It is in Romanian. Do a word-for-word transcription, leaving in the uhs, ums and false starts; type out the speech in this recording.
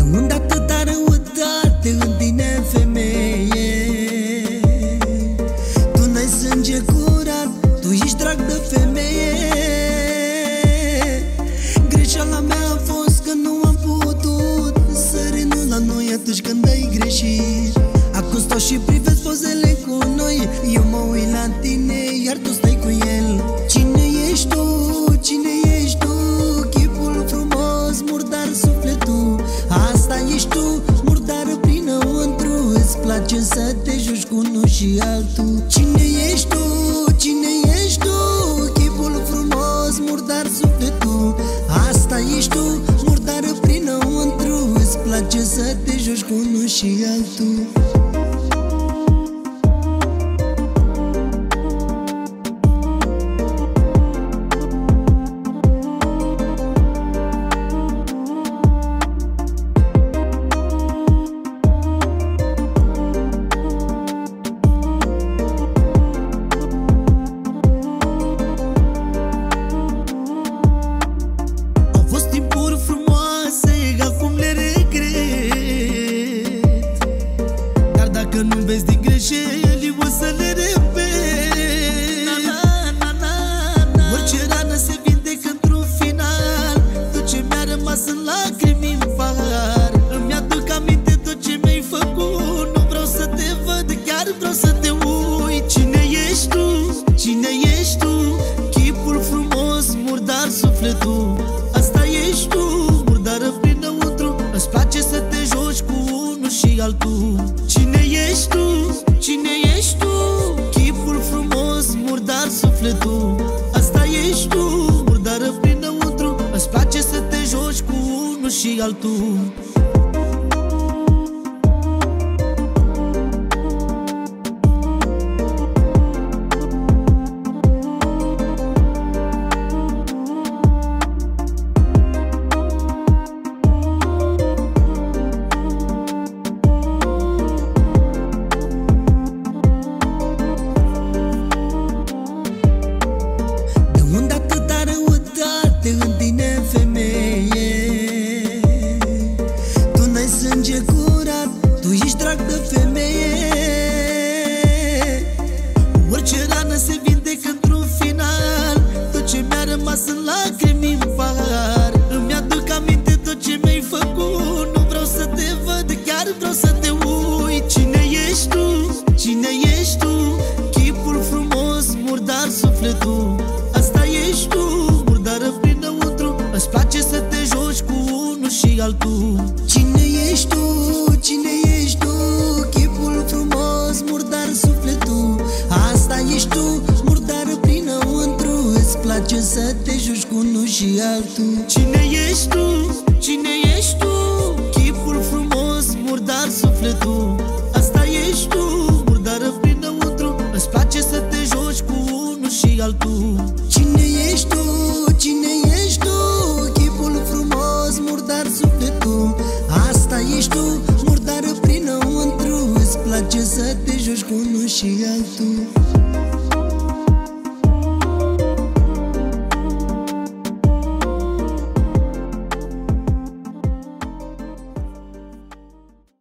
unde atâta răutate în tine, femeie? Tu n-ai sânge curat, tu ești drag de femeie. Greșeala mea a fost că nu am putut să renunț la noi atunci când ai greșit. Acum stau și privesc pozele cu noi, eu mă uit la tine, iar tu stai cu el. Cine ești tu? Cine ești tu? Chipul frumos, murdar sufletul. Asta ești tu, murdară prinăuntru. Îți place să te joci cu unul și altul. Cine ești tu? Cine ești tu? Chipul frumos, murdar sufletul. Asta ești tu, murdară prinăuntru. Îți place să te joci cu unul și altul. Că nu vezi din greșeli, o să le repet. Na, na, na, na. Orice rană se vindecă într-un final. Tot ce mi-a rămas în lacrimi în pahar. Îmi aduc aminte tot ce mi-ai făcut. Nu vreau să te văd, chiar vreau să te uit. Cine ești tu? Cine ești tu? Chipul frumos, murdar sufletul. Asta ești tu, murdară prinăuntru. Îți place să te joci cu unul și altul. Cine ești tu? Cine ești tu? Chipul frumos, murdar sufletul. Asta ești tu, murdară prinăuntru. Îți place să te joci cu unul și altul. În tine, femeie, tu n-ai sânge curat, tu ești drag de femeie. Orice rană se vindecă într-un final. Tot ce mi-a rămas în lacrimi în pahar. Îmi aduc aminte tot ce mi-ai făcut. Nu vreau să te văd, chiar vreau să te uit. Cine ești tu? Cine ești tu? Chipul frumos, murdar sufletul. Asta ești tu, murdară prinăuntru. Îți place să te joci cu unul și altul. Cine ești tu? Cine ești tu? Chipul frumos, murdar sufletul. Asta ești tu, murdară prinăuntru. Îți place să te joci cu unul și altul. Cine ești tu? Cine ești tu? Chipul frumos, murdar sufletul. Asta ești tu, murdară prinăuntru. Îți place să te joci cu unul și altul. Cine ești tu? Cine ești tu? Chipul frumos, murdar sufletul. Asta ești tu, murdară prinăuntru. Îți place să te joci cu unul și altul.